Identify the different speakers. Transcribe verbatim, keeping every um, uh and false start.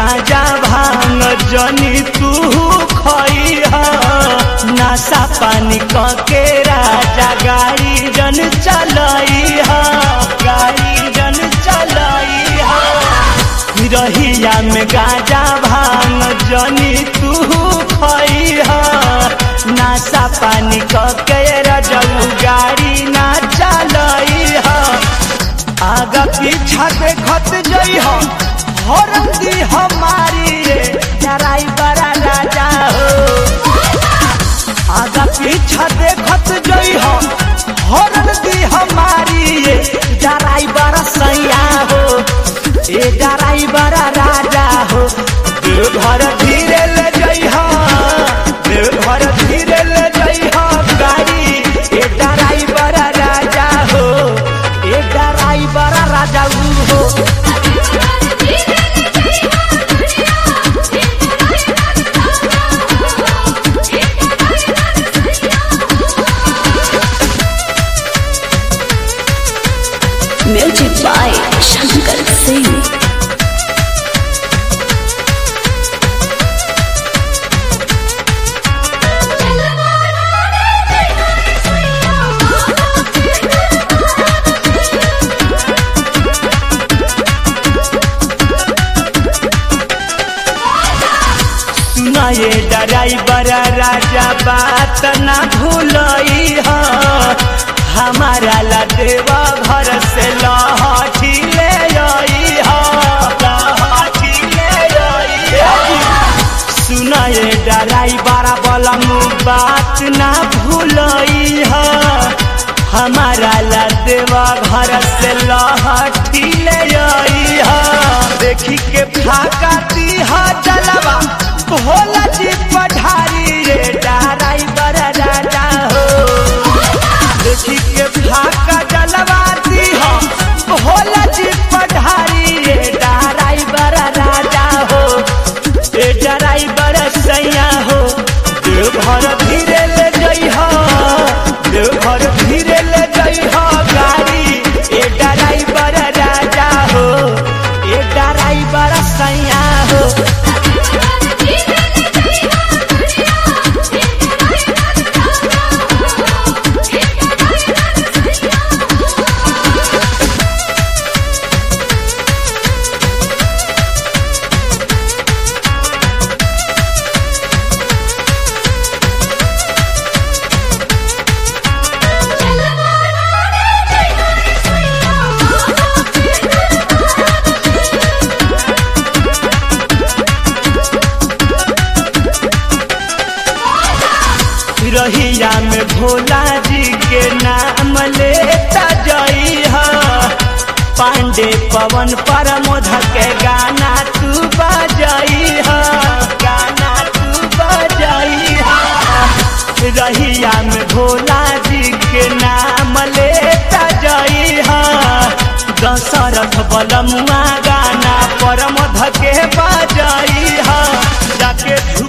Speaker 1: गांजा भांग जनी तू खइहा नशा पानी के राजा गाड़ी जन चलइहा गाड़ी जन चलइहा रहिया में गांजा भांग जनी तू खइहा नशा पानी के रजऊ गाड़ी ना चलइहा आगा पीछा देखत जइहा हरम दी हमारी रे जराई बड़ा राजा हो आगा पीछा देखत जइहा हरम दी हमारी रे जराई बड़ा सैया हो ए जराई बड़ा राजा हो घर धीरे ले जइहा घर धीरे ले जइहा गाड़ी ए जराई बड़ा राजा हो ए जराई बड़ा राजा हो
Speaker 2: म्यूजिक बाय शंकर सिंह।
Speaker 1: ये ड्राइवर राजा बात ना भूलई हा हमारा ला देवा घर से लहठी ले आई हा लहठी ले आई सुना ये ड्राइवर बलम बात ना भूलई हा हमारा ला देवा घर से लहठी ले आई हा देखी के फाका तीहा जलवा भोला जी पढ़ारी रे ड्राइवर राजा हो देखी के फाका जलवाती हो भोला जी पढ़ारी रे ड्राइवर राजा हो ए ड्राइवर सैया हो घर धीरे ले जइहा घर धीरे ले जइहा गाड़ी ए ड्राइवर राजा हो ए ड्राइवर सैया हो रहिया में भोला जी के नाम लेता जइहा पांडे पवन परमोध के गाना तू बजइहा गाना तू बजइहा रहिया में भोला जी के नाम लेता जइहा दशरथ बलमुआ गाना परमोध के बजइहा जाके